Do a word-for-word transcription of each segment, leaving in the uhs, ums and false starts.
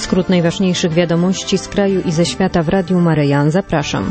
Skrót najważniejszych wiadomości z kraju i ze świata w Radiu Maryja. Zapraszam.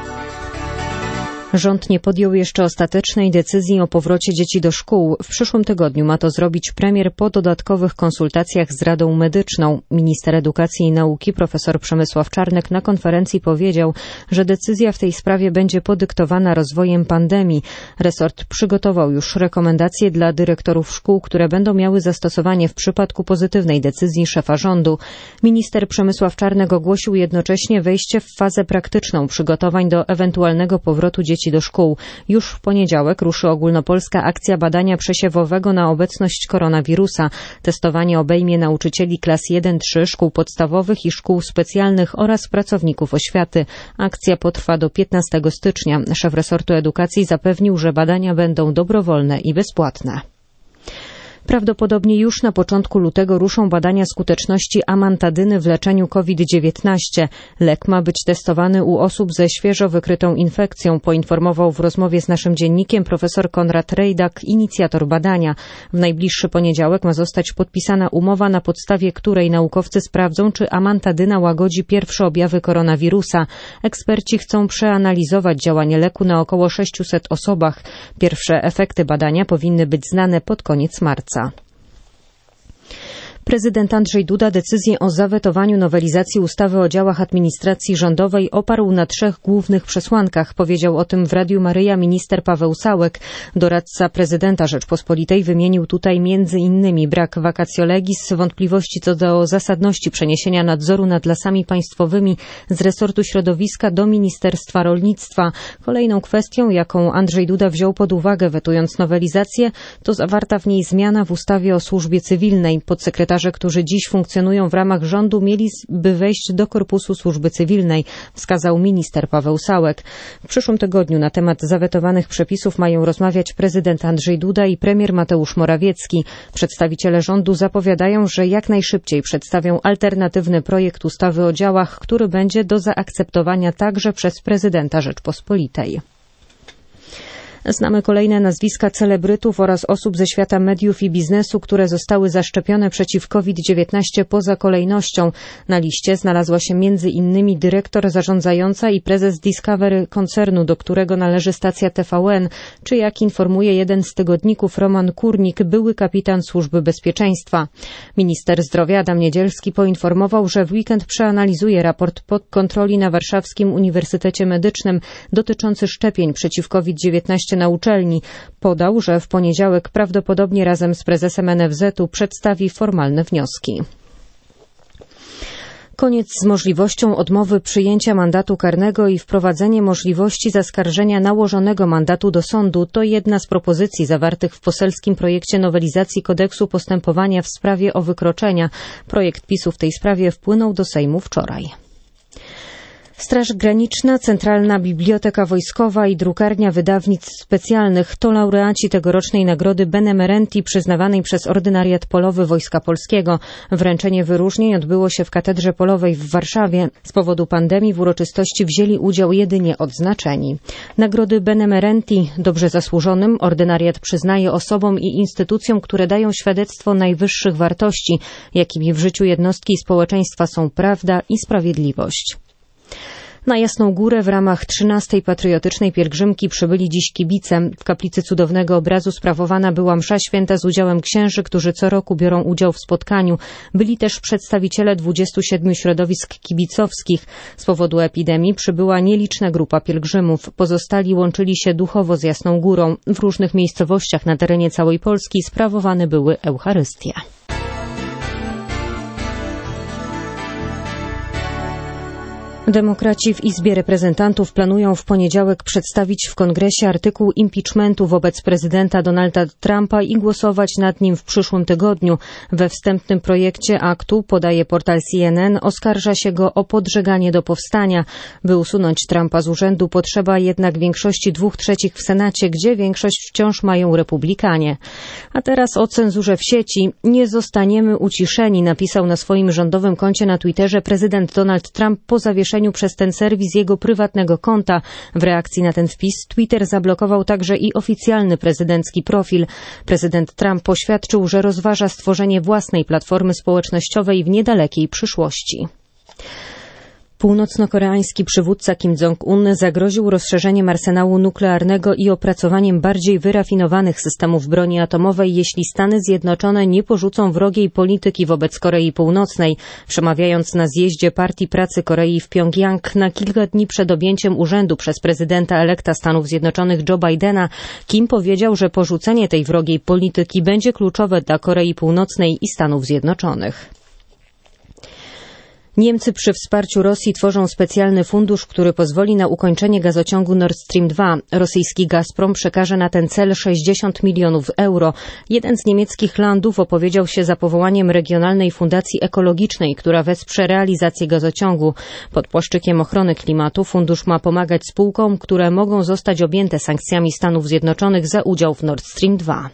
Rząd nie podjął jeszcze ostatecznej decyzji o powrocie dzieci do szkół. W przyszłym tygodniu ma to zrobić premier po dodatkowych konsultacjach z Radą Medyczną. Minister Edukacji i Nauki profesor Przemysław Czarnek na konferencji powiedział, że decyzja w tej sprawie będzie podyktowana rozwojem pandemii. Resort przygotował już rekomendacje dla dyrektorów szkół, które będą miały zastosowanie w przypadku pozytywnej decyzji szefa rządu. Minister Przemysław Czarnek ogłosił jednocześnie wejście w fazę praktyczną przygotowań do ewentualnego powrotu dzieci do szkół. Już w poniedziałek ruszy ogólnopolska akcja badania przesiewowego na obecność koronawirusa. Testowanie obejmie nauczycieli klas jeden trzy, szkół podstawowych i szkół specjalnych oraz pracowników oświaty. Akcja potrwa do piętnastego stycznia. Szef resortu edukacji zapewnił, że badania będą dobrowolne i bezpłatne. Prawdopodobnie już na początku lutego ruszą badania skuteczności amantadyny w leczeniu COVID dziewiętnaście. Lek ma być testowany u osób ze świeżo wykrytą infekcją, poinformował w rozmowie z naszym dziennikiem profesor Konrad Rejdak, inicjator badania. W najbliższy poniedziałek ma zostać podpisana umowa, na podstawie której naukowcy sprawdzą, czy amantadyna łagodzi pierwsze objawy koronawirusa. Eksperci chcą przeanalizować działanie leku na około sześciuset osobach. Pierwsze efekty badania powinny być znane pod koniec marca. Prezydent Andrzej Duda decyzję o zawetowaniu nowelizacji ustawy o działach administracji rządowej oparł na trzech głównych przesłankach. Powiedział o tym w Radiu Maryja minister Paweł Sałek. Doradca prezydenta Rzeczpospolitej wymienił tutaj między innymi brak vacatio legis, wątpliwości co do zasadności przeniesienia nadzoru nad lasami państwowymi z resortu środowiska do Ministerstwa Rolnictwa. Kolejną kwestią, jaką Andrzej Duda wziął pod uwagę, wetując nowelizację, to zawarta w niej zmiana w ustawie o służbie cywilnej. Podsekretarz którzy dziś funkcjonują w ramach rządu, mieliby wejść do korpusu służby cywilnej, wskazał minister Paweł Sałek. W przyszłym tygodniu na temat zawetowanych przepisów mają rozmawiać prezydent Andrzej Duda i premier Mateusz Morawiecki. Przedstawiciele rządu zapowiadają, że jak najszybciej przedstawią alternatywny projekt ustawy o działach, który będzie do zaakceptowania także przez prezydenta Rzeczpospolitej. Znamy kolejne nazwiska celebrytów oraz osób ze świata mediów i biznesu, które zostały zaszczepione przeciw COVID dziewiętnaście poza kolejnością. Na liście znalazła się między innymi dyrektor zarządzająca i prezes Discovery, koncernu, do którego należy stacja T V N, czy jak informuje jeden z tygodników Roman Kurnik, były kapitan Służby Bezpieczeństwa. Minister zdrowia Adam Niedzielski poinformował, że w weekend przeanalizuje raport podkontroli na Warszawskim Uniwersytecie Medycznym dotyczący szczepień przeciw COVID dziewiętnaście na uczelni. Podał, że w poniedziałek prawdopodobnie razem z prezesem N F Z u przedstawi formalne wnioski. Koniec z możliwością odmowy przyjęcia mandatu karnego i wprowadzenie możliwości zaskarżenia nałożonego mandatu do sądu to jedna z propozycji zawartych w poselskim projekcie nowelizacji kodeksu postępowania w sprawie o wykroczenia. Projekt PiS-u w tej sprawie wpłynął do Sejmu wczoraj. Straż Graniczna, Centralna Biblioteka Wojskowa i Drukarnia Wydawnictw Specjalnych to laureaci tegorocznej nagrody Benemerenti przyznawanej przez Ordynariat Polowy Wojska Polskiego. Wręczenie wyróżnień odbyło się w Katedrze Polowej w Warszawie. Z powodu pandemii w uroczystości wzięli udział jedynie odznaczeni. Nagrody Benemerenti dobrze zasłużonym Ordynariat przyznaje osobom i instytucjom, które dają świadectwo najwyższych wartości, jakimi w życiu jednostki i społeczeństwa są prawda i sprawiedliwość. Na Jasną Górę w ramach trzynastej patriotycznej pielgrzymki przybyli dziś kibice. W kaplicy Cudownego Obrazu sprawowana była msza święta z udziałem księży, którzy co roku biorą udział w spotkaniu. Byli też przedstawiciele dwudziestu siedmiu środowisk kibicowskich. Z powodu epidemii przybyła nieliczna grupa pielgrzymów. Pozostali łączyli się duchowo z Jasną Górą. W różnych miejscowościach na terenie całej Polski sprawowane były Eucharystie. Demokraci w Izbie Reprezentantów planują w poniedziałek przedstawić w Kongresie artykuł impeachmentu wobec prezydenta Donalda Trumpa i głosować nad nim w przyszłym tygodniu. We wstępnym projekcie aktu, podaje portal C N N, oskarża się go o podżeganie do powstania. By usunąć Trumpa z urzędu, potrzeba jednak większości dwóch trzecich w Senacie, gdzie większość wciąż mają republikanie. A teraz o cenzurze w sieci. Nie zostaniemy uciszeni, napisał na swoim rządowym koncie na Twitterze prezydent Donald Trump po zawieszeniu połączeniu przez ten serwis jego prywatnego konta. W reakcji na ten wpis Twitter zablokował także i oficjalny prezydencki profil. Prezydent Trump poświadczył, że rozważa stworzenie własnej platformy społecznościowej w niedalekiej przyszłości. Północno-koreański przywódca Kim Jong-un zagroził rozszerzeniem arsenału nuklearnego i opracowaniem bardziej wyrafinowanych systemów broni atomowej, jeśli Stany Zjednoczone nie porzucą wrogiej polityki wobec Korei Północnej. Przemawiając na zjeździe Partii Pracy Korei w Pjongjang na kilka dni przed objęciem urzędu przez prezydenta elekta Stanów Zjednoczonych Joe Bidena, Kim powiedział, że porzucenie tej wrogiej polityki będzie kluczowe dla Korei Północnej i Stanów Zjednoczonych. Niemcy przy wsparciu Rosji tworzą specjalny fundusz, który pozwoli na ukończenie gazociągu Nord Stream dwa. Rosyjski Gazprom przekaże na ten cel sześćdziesiąt milionów euro. Jeden z niemieckich landów opowiedział się za powołaniem Regionalnej Fundacji Ekologicznej, która wesprze realizację gazociągu. Pod płaszczykiem ochrony klimatu fundusz ma pomagać spółkom, które mogą zostać objęte sankcjami Stanów Zjednoczonych za udział w Nord Stream dwa.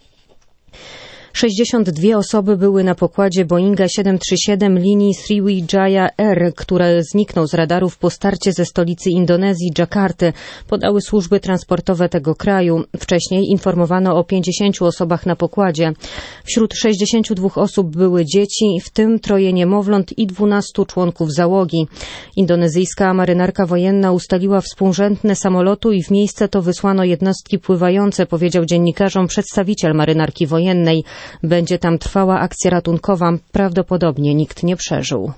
sześćdziesiąt dwie osoby były na pokładzie Boeinga siedem trzy siedem linii Sriwijaya Air, które zniknął z radarów po starcie ze stolicy Indonezji, Dżakarty, podały służby transportowe tego kraju. Wcześniej informowano o pięćdziesięciu osobach na pokładzie. Wśród sześćdziesięciu dwóch osób były dzieci, w tym troje niemowląt i dwunastu członków załogi. Indonezyjska marynarka wojenna ustaliła współrzędne samolotu i w miejsce to wysłano jednostki pływające, powiedział dziennikarzom przedstawiciel marynarki wojennej. Będzie tam trwała akcja ratunkowa. Prawdopodobnie nikt nie przeżył.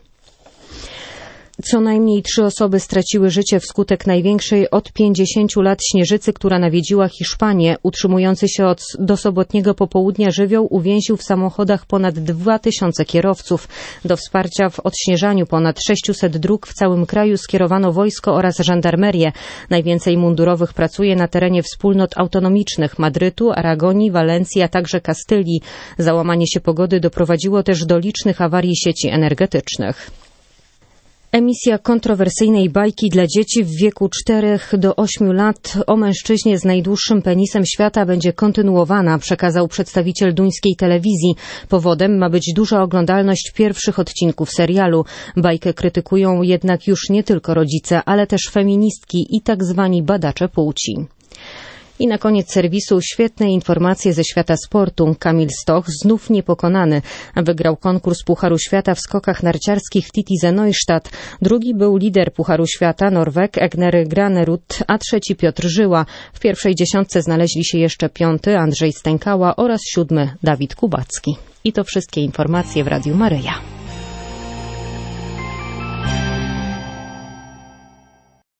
Co najmniej trzy osoby straciły życie wskutek największej od pięćdziesięciu lat śnieżycy, która nawiedziła Hiszpanię. Utrzymujący się od do sobotniego popołudnia żywioł uwięził w samochodach ponad dwa tysiące kierowców. Do wsparcia w odśnieżaniu ponad sześciuset dróg w całym kraju skierowano wojsko oraz żandarmerię. Najwięcej mundurowych pracuje na terenie wspólnot autonomicznych Madrytu, Aragonii, Walencji, a także Kastylii. Załamanie się pogody doprowadziło też do licznych awarii sieci energetycznych. Emisja kontrowersyjnej bajki dla dzieci w wieku czterech do ośmiu lat o mężczyźnie z najdłuższym penisem świata będzie kontynuowana, przekazał przedstawiciel duńskiej telewizji. Powodem ma być duża oglądalność pierwszych odcinków serialu. Bajkę krytykują jednak już nie tylko rodzice, ale też feministki i tak zwani badacze płci. I na koniec serwisu świetne informacje ze świata sportu. Kamil Stoch znów niepokonany. Wygrał konkurs Pucharu Świata w skokach narciarskich w Titisee Neustadt. Drugi był lider Pucharu Świata, Norweg Egner Granerud, a trzeci Piotr Żyła. W pierwszej dziesiątce znaleźli się jeszcze piąty Andrzej Stękała oraz siódmy Dawid Kubacki. I to wszystkie informacje w Radiu Maryja.